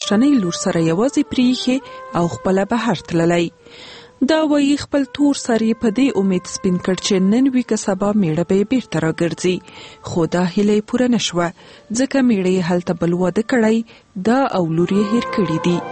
میاشتنۍ لور سره یوازې پریښې او خپله بهر تللی. دا وایي خپل تور سر یې په دې امید سپین کړ چې نن وي که سبا میړه به یې بیرته راګرځي، خو دا هیله یې پوره نه شوه ځکه میړه یې هلته بل واده کړی دا او لور یې هیر کړي دي.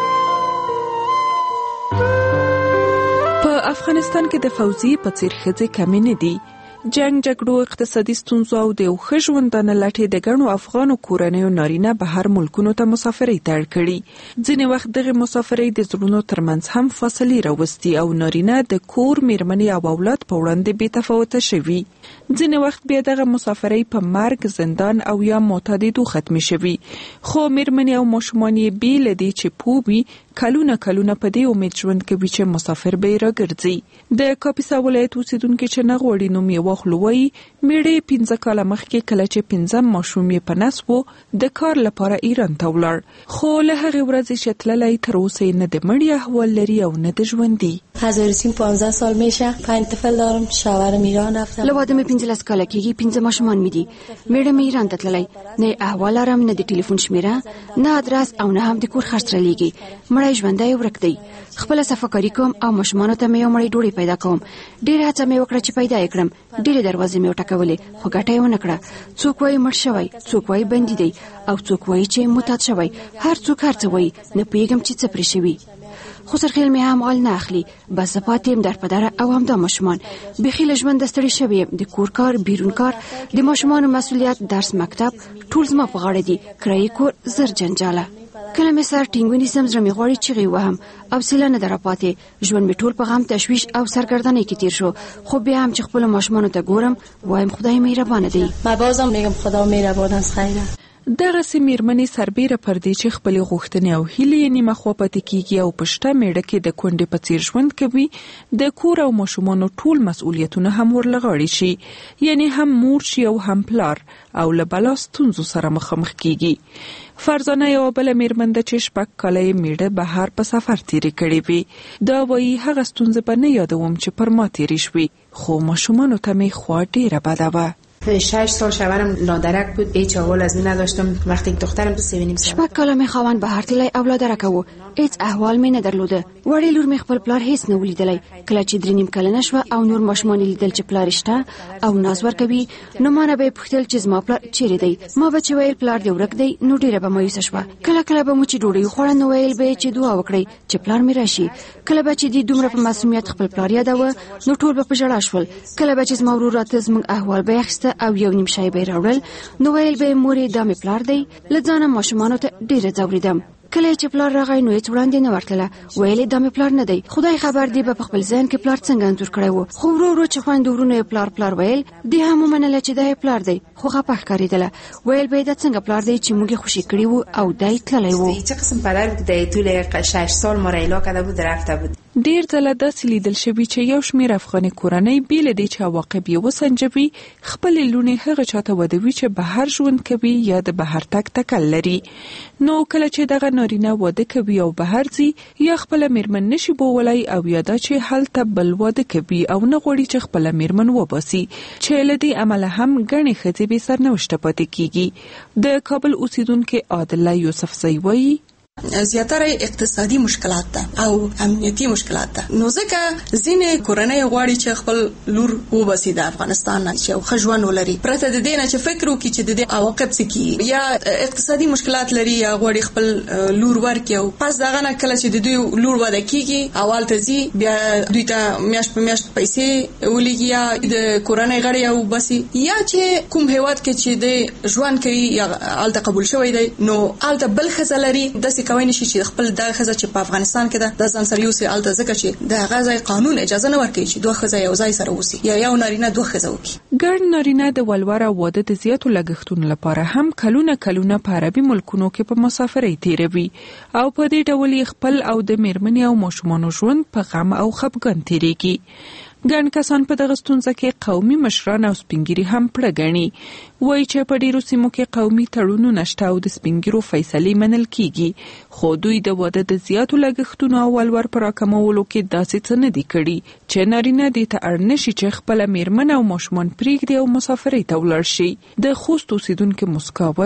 په افغانستان کې د فوزي په څیر ښځې کمې نه دي. جنگ، جګړو، اقتصادي ستونزو او د یو ښه ژوندانه لټې د ګڼو افغانو کورنیو نارینه بهر ملکونو ته مسافرۍ ته اړ کړي. ځینې وخت دغه مسافرۍ د زړونو ترمنځ هم فاصلې راوستي او نارینه د کور، میرمنې او اولاد په وړاندې بې تفاوته شوي. ځینې وخت بیا دغه مسافرۍ په مرګ، زندان او یا معتادېدو ختمې شوي. خو میرمنې او ماشومان یې بې له دې چې پوه وي کلونه په دې امید ژوند کوي چې مسافر به یې راګرځي. د کاپیسا ولایت اوسیدونکي چې نه غواړي نوم یې واخلو وایي میړه 15 کاله مخکې کله چې 15 ماشوم یې په نس و د کار لپاره ایران ته ولاړ، خو له هغې ورځې چې تللی تر اوسه نه د مړي احوال لري او نه د ژوندي. از رسیم 15 سال میشه، 5 طفل دارم، شوهرم ایران رفتم. له واده مې 15 کاله کېږي، 15 ماشومان مې دي. میړه مې ایران ته تللی، نه احوال لرم، نه د ټلیفون شمیره، نه ادرس او نه هم د کور خرڅ رالېږي. مړی ژوندی ورک دی. خپل صفاکاری کوم او ماشومانو ته مې یو مړی ډوډۍ پیدا کوم. ډېر هڅه مې وکړه چې پیدا یې کړم. ډېرې دروازې مې وټکولې خو ګټه یې ونه کړه. څوک وایي مړ شوی، څوک وایي بندي دی او څوک وایي چې معتاد شوی. هر څوک هر څه وایي، نه پوهېږم چې څه پرې شوي. خو سرخیل مې هم حال نه اخلي. بس زه پاتې یم در په دره او همدا ماشومان. بیخي له ژونده ستړې شوې یم. د کور کار، بیرون کار، د ماشومانو مسؤلیت، درس، مکتب ټول زما په غاړه دي. کرایي کور، زر جنجاله. کله مې سر ټینګ ونیسم زړه مې غواړي چیغې وهم او سیله نه در پاتې. ژوند مې ټول په غم، تشویش او سرګردنۍ کې تیر شو. خو بیا هم چې خپل ماشومانو ته ګورم وایم خدای مهربانه دی. ما بازم میگم خدا مهربان است. خیره دغسې میرمنې سربیره پر دې چې خپلې غوښتنې او هیلې یې نیمه خوا پاتې کیږي او په شته میړه کې د کونډې په څیر ژوند کوي، د کور او ماشومانو ټول مسؤلیتونه هم ورله غاړې شي، یعنی هم مور شي او هم پلار، او له بلا ستونزو سره مخامخ کیږي. فرزانه یوه بله میرمن ده چې 6 کاله یې میړه بهر په سفر تیرې کړې وي. دا وایي هغه ستونزې به نه یادوم چې پر ما تیرې شوي، خو ماشومانو ته مې خوا ډیره بده وه. 6 سال شوهرم لادرک بود، هیچ احوال از این نداشتم. وقتی که دخترم تو 3.5 سال 6 کاله مې خاوند بهر تللی او لادرک و، هیڅ احوال مې نه درلوده. وړې لور مې خپل پلار هیڅ نه ولیدلی. کله چې 3.5 کلنه شوه او نور ماشومان لیدل چې پلار شته او ناز ورکوي، نو ما نه به پوښتل چې زما پلار چیرې دی. ما به چې ویل پلار دې ورک دی، نو ډیره به مایوسه شوه. کله به مو چې ډوډۍ وخوړه نو ویل به چې دعا وکړئ چې پلار مې راشي. کله به چې دې دومره په معصومیت خپل پلار یادوه نو ټول به په ژړا شول. کله به چې زما ورور راته زموږ احوال به اخیسته او یو نیم شی به راوړل نو ویل به مورې دا مې پلار دی. له ځانه ماشومانو ته ډیره ځورېدم. کله چې پلار راغی نو هیڅ وړاندې نه ورتله. ویلې دا مې پلار نه دی. خدای خبر دی به په خپل ذهن کې پلار څنګه انځور کړی و. خو ورو چې خویندو ورونه پلار ویل، دی هم ومنله چې دا پلار دی. خو غپه ښکارېدله. ویل به دا څنګه پلار دی چې موږ یې خوشي کړي وو او دی تللی و. چه قسم پدر بود که طول 6 سال ما را ایلا کرده بود رفته بود. ډیر ځله داسې لیدل شوي چې یو شمېر افغاني کورنۍ بې له دې چې عواقب یې وسنجوي خپلې لوڼې هغه چاته ودوي چې بهر ژوند کوي یا د بهر تګ تکل لري. نو کله چې دغه نارینه واده کوي او بهر ځي، یا خپله میرمن نشي بولی او یا دا چې هلته بل واده کوي او نه غواړي چې خپله میرمن وباسي، چې له دې امله هم ګڼې ښځې بې سرنوشته پاتې کیږي. د کابل اوسیدونکي عادله یوسفزۍ وایي زیاتره اقتصادي مشکلات ده او امنیتي مشکلات ده. نو ځکه ځینې کورنۍ غواړي چې خپل لور وباسي د افغانستان نه چې ښه ژوند ولري، پرته د دې نه چې فکر وکړي چې د دې عواقب څه کیږي. یا اقتصادي مشکلات لري یا غواړي خپل لور ورکړي او پس دغه نه کله چې د دوی لور واده کیږي اول ته ځي بیا دوی ته میاشت په میاشت پیسې ولېږي یا د کورنۍ غړي او باسي، یا چې کوم هیواد کې چې د ژوند کوي یا الته قبول شوی دی نو الته بل ښځه لري، داسې کوي نشي چې خپل د ښځه چې په افغانستان کې ده د ځان سره یوسي الته، ځکه چې د غزا قانون اجازه نه ورکوي چې دوه ښځه یو ځای سره اوسي یا یو نارینه دوه ښځه وکړي. ګڼ نارینه د ولور او واده د زیاتو لګښتونو لپاره هم کلونه په عربي ملکونو کې په مسافرۍ تیروي او په دې ډول خپل او د میرمنې او ماشومانو ژوند په غم او خپګان تیریږي. ګڼ کسان په دغه ستونزه کې قومي مشران او سپینګیري هم پړه ګڼي. وایي چې په ډیرو سیمو کې قومي تړونونه نشته او د سپینګیرو فیصلې منل کیږي، خو دوی د واده د زیاتو لګښتونو او ولور پر راکمولو کې داسې څه نه دي کړي چې نارینه دې ته اړ نشي چې خپله میرمن او ماشومان پریږدي او مسافرۍ ته ولاړ شي. د خوست اوسیدونکي مسکا وایي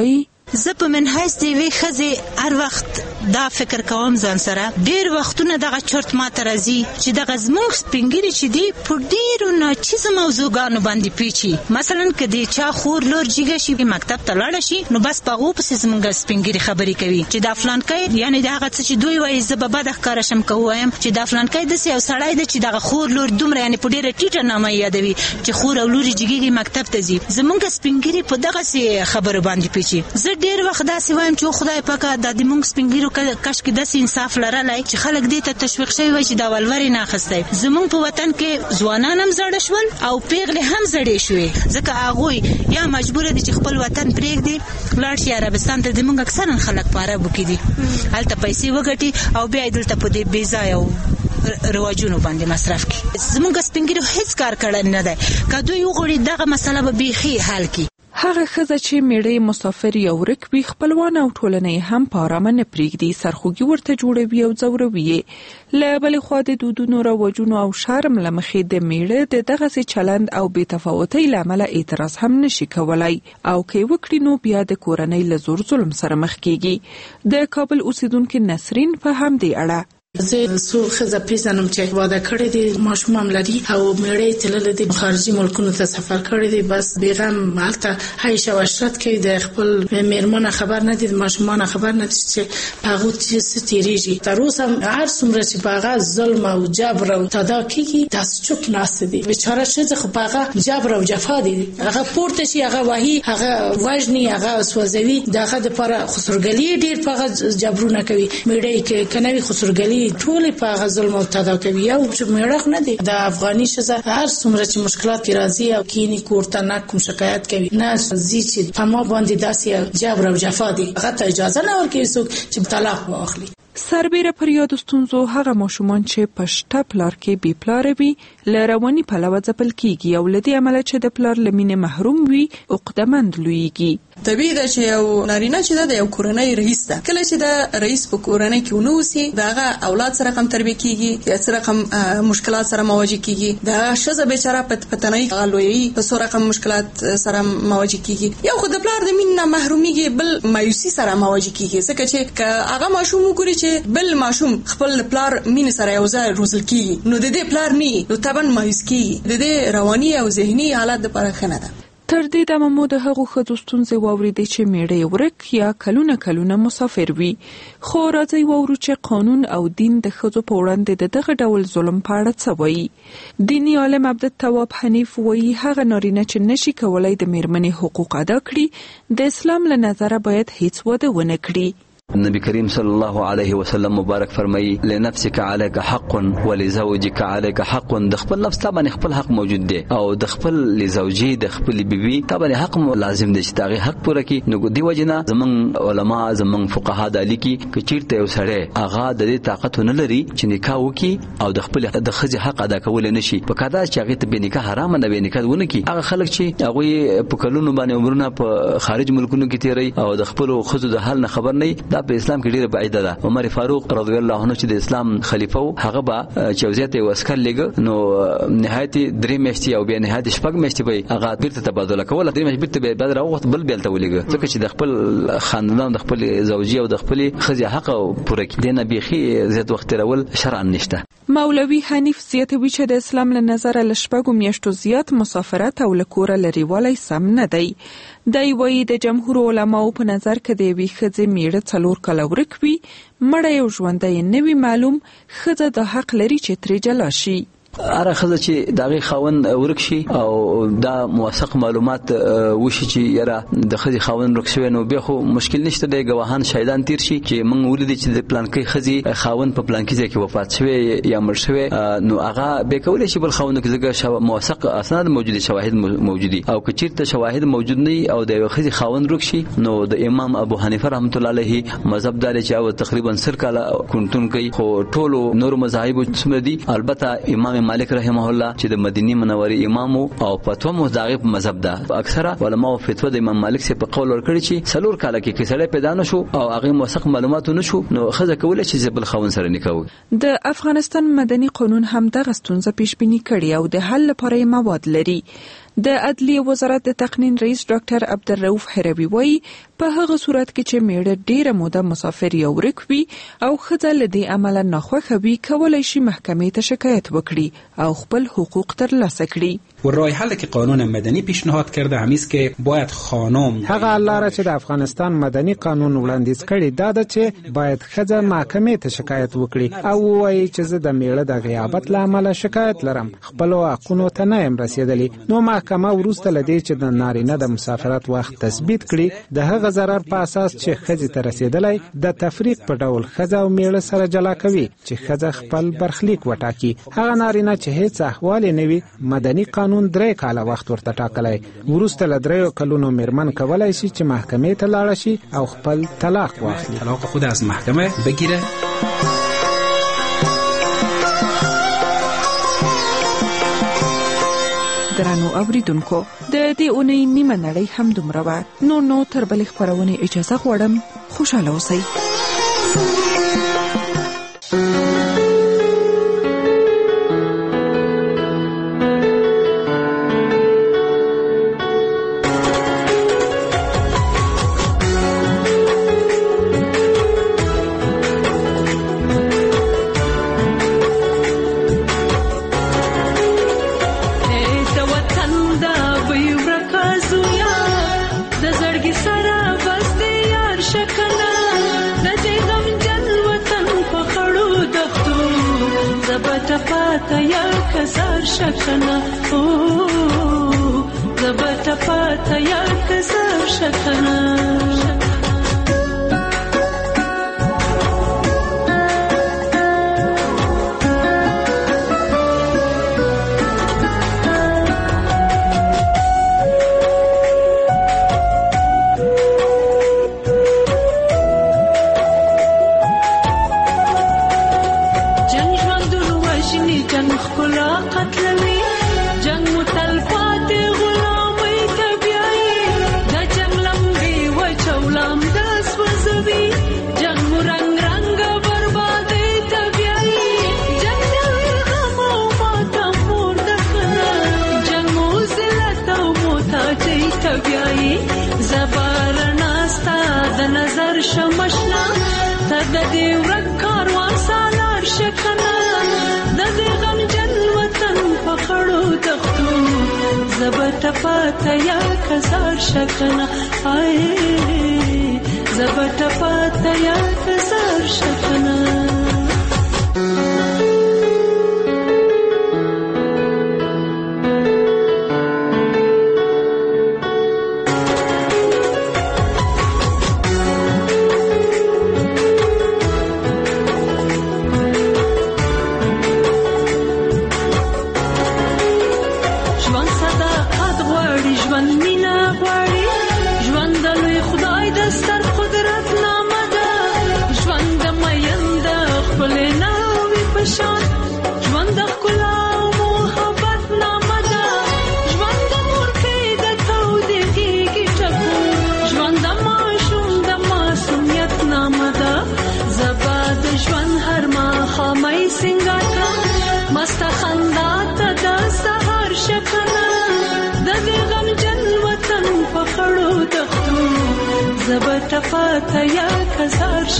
زه په منحیث دی وی خزه هر وخت دا فکر کوم ځان سره ډیر وختونه دغه چرت ماته راځي چې دغه زموږ سپینګری چې دی په ډیرو ناچیز موضوعګانو باندې پیچي. مثلا کدی چا خور لور جګه شي مکتب ته لاړ شي نو بس پاغو په زموږ سپینګری خبرې کوي چې دا فلان کې یعنی دغه څه چې دوی وایي زه به بد ښکار شم کوم چې دا فلان کې د یو سړی د چې دغه خور لور دومره یعنی په ډیره ټیټه نامه یادوي چې خور او لور جګیږي مکتب ته ځي. زموږ سپینګری په دغه سي خبرو باندې پیچي. زه ډیر وخت داسې وایم چې خدای پاک د موږ سپینګریو کاش کې داسې انصاف لرلای چې خلک دې ته تشویق شوی وي چې دا ولوري نه اخستای. زموږ په وطن کې ځوانان هم زړه شول او پیغلې هم زړې شوې ځکه هغه یا مجبور دي چې خپل وطن پرېږدي لاړ شي عربستان ته. زموږ اکثرا خلک په عربو کې دي هلته پیسې وګټي او بیا دلته په دې بې ځایه رواجونو باندې مصرف کی. زموږ سپینګریو هیڅ کار کړی نه دی. که دوی وغواړي دغه مسله به بیخي حل کړي. هغه ښځه چې میړه مسافر یا ورک وي خپلوان او ټولنه هم په آرامه نه پرېږدي، سرخوږي ورته جوړوي او ځوروي یې. له بلې خوا د دودونو رواجونو او شرم له مخې د میړه د دغسې چلند او بې تفاوتۍ له امله اعتراض هم نشي کولی او که یې وکړي نو بیا د کورنۍ له زور ظلم سره مخ کېږي. د کابل اوسیدونکې نسرین په همدې اړه زه څو ښځه پیژنم چې واده کړی دی، ماشوم هم لري او میړه یې تللی دی خارجي ملکونو ته سفر کړی دی، بس بیغم هلته عیش او عشرت کوي، د خپل میرمنه خبر نه دي، د ماشومانه خبر نه دي چې په هغو څه تېرېږي. تر اوسه هر څومره چې په هغه ظلم او جبر او تدا کېږي داسې چوپ ناسته دي. بیچاره ښځه خو په هغه جبر او جفا دي، هغه پورته شي هغه وهي هغه وژني هغه سوځوي، د هغه دپاره خسرګلي ډېر په هغه جبرونه کوي. میړه یې که نه وي خسرګلي ټولې په هغه ظلم او تدا کوي. یو چې میړه نه دی د افغاني ښځه هر څومره چې مشکلات کې راځي او کینی کور ته نه کوم شکایت کوي نه ځي چې په ما باندې داسې جبر او جفا دي، هغه ته اجازه نه ورکوي څوک چې طلاق واخلي. سربیره پر یادو ستونزو هغه ماشومان چې په شته پلار کې بې پلاره وي له رواني پلوه ځپل کېږي او له دې امله چې د پلار له مینې محروم وي عقدهمند لویږي. طبیعي ده چې یو نارینه چې د یو کورنۍ رئیس ده، کله چې د رئیس په کورنۍ کې ونه اوسي د هغه اولاد سره کم تربیه کېږي یا څه رقم مشکلات سره مواجه کېږي، د ښځه بیچاره په تنهایي لویوي په څو رقم مشکلات سره مواجه کېږي. یو خو د پلار د مینې نه محرومیږي، بل مایوسي سره مواجه کېږي ځکه چې که هغه ماشوم وګوري چې بل ماشوم خپل پلار مینې سره یو ځای روزل کېږي نو د دې پلار نه نو طبعا مایوس کېږي. د دې رواني او ذهني حالت لپاره ښه نه ده. تر دې دمه مو د هغو ښځو ستونزې واورېدې چې میړه یې ورک یا کلونه مسافر وي، خو راځئ واورو چې قانون او دین د ښځو په وړاندې د دغه ډول ظلم په اړه څه وایي. دیني عالم عبدالتواب حنیف وایي هغه نارینه چې نشي کولی د میرمنې حقوق ادا کړي د اسلام له نظره باید هیڅ واده ونه کړي. نبی کریم صلی الله علیه وسلم مبارک فرمایي لنفسك عليك حق ولزوجك عليك حق. د خپل نفس ته باندې خپل حق موجود دی او د خپل لزوجي د خپل بیبي ته باندې حق لازم دی چې دا حق پوره کړي. نو دی وجنه زمون علما زمون فقها د لیکي چې چیرته یو سړی هغه د دې طاقت نه لري چې نکاح وکړي او د خپل د خځې حق ادا کول نه شي، په کاده چې هغه ته به نکاح حرام نه به نکاح ونه کړي. هغه خلک چې هغه په کلونو باندې عمرونه په خارج ملکونو کې تیري او د خپل خځو د حال نه خبر نه، دا په اسلام کې ډیره بعیده ده. عمر فاروق رضی الله عنه چې د اسلام خلیفہ و هغه با چې وزیته وسکل لګ نو نهایت 3 میاشتې او بیا نهایت 6 میاشتې به هغه بیرته تبادله کوله. 3 میاشتې بیرته به بدر وخت بل بیلته ولګ ځکه چې د خپل خاندان د خپل زوجي او د خپل خځې حق پوره کړي نه بيخي زیات وخت راول شرعاً نشته. مولوی حنیف زیاتوي چې د اسلام له نظره له 6 میاشتو زیات مسافرت او له کوره لري والی سم نه دی. دی وایي د جمهور علماو په نظر کې د یوې ښځې میړه 4 کاله ورک وي مړه یو ژوندی نه وي معلوم، ښځه د حق لري چې ترې جلا شي. اره خزه چې داغه خاون ورک شي او دا موثق معلومات وشي چې یاره د خزي خاون ورک شوی نو به خو مشکل نشته د گواهان شاهدان تیر شي چې موږ ولیدي چې د پلان کې خزي خاون په پلان کې ځکه وفات شوی یا مړ شوی نو هغه به کولای شي بل خاون کې ځکه موثق اسناد موجودي شواهد موجودي او که چیرته شواهد موجود نه او د خزي خاون ورک شي نو د امام ابو حنیفه رحمت الله علیه مذهب دار چې او تقریبا 10 کاله كنتون کوي خو ټولو نور مذاهب سمدي. البته امام مالک رحمه الله چې د مدینه منورې امام او فتوا مذهب مذهب ده، اکثره علماء فتوا د امام مالک څخه په قول ورکړي چې 4 کاله کې کسړې پیدا نشو او هغه موثق معلومات نشو نو خزه کولای شي زبل خاون سره نکاح. د افغانستان مدني قانون هم دغه ستونزه پیش بینی کړي او د حل لپاره مواد لري. د عدلیې وزارت د تقنین رئیس ډاکټر عبدالرؤف حروي وایي په هغه صورت کې چې میړه ډیره موده مسافر یا ورک وي او ښځه له دې امله ناخوښه وي کولی شي محکمې ته شکایت وکړي او خپل حقوق ترلاسه کړي. و راه حلی که قانون مدنی پیشنهاد کرده همیست که باید خانم هغه لاره چې د افغانستان مدني قانون وړاندیز کړي دا ده چې باید ښځه محکمې ته شکایت وکړي او وایي چې زه د میړه د غیابت له امله شکایت لرم، خپلو حقونو ته نه یم رسېدلی. نو محکمه وروسته له دې چې د نارینه د مسافرت وخت تثبیت کړي د هغه ضرر په اساس چې ښځې ته رسېدلی د تفریق په ډول ښځه او میړه سره جلا کوي چې ښځه خپل برخلیک وټاکي. هغه نارینه چې هیڅ احوال یې نه وي مدني قانون 3 کاله وخت ورته ټاکلی، وروسته له 3 کلونو میرمن کولی شي چې محکمې ته لاړه شي او خپل طلاق واخلي. طلاق خود از محکمه بگیره. درنو اوریدونکو د دې اونۍ نیمه نړۍ هم دومره وه. نو تر بلې خپرونې اجازه غواړم. خوشاله اوسئ.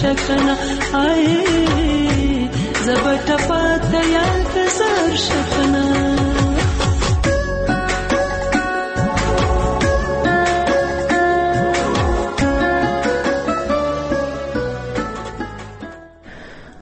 زبټ پاتیا کزار شکنه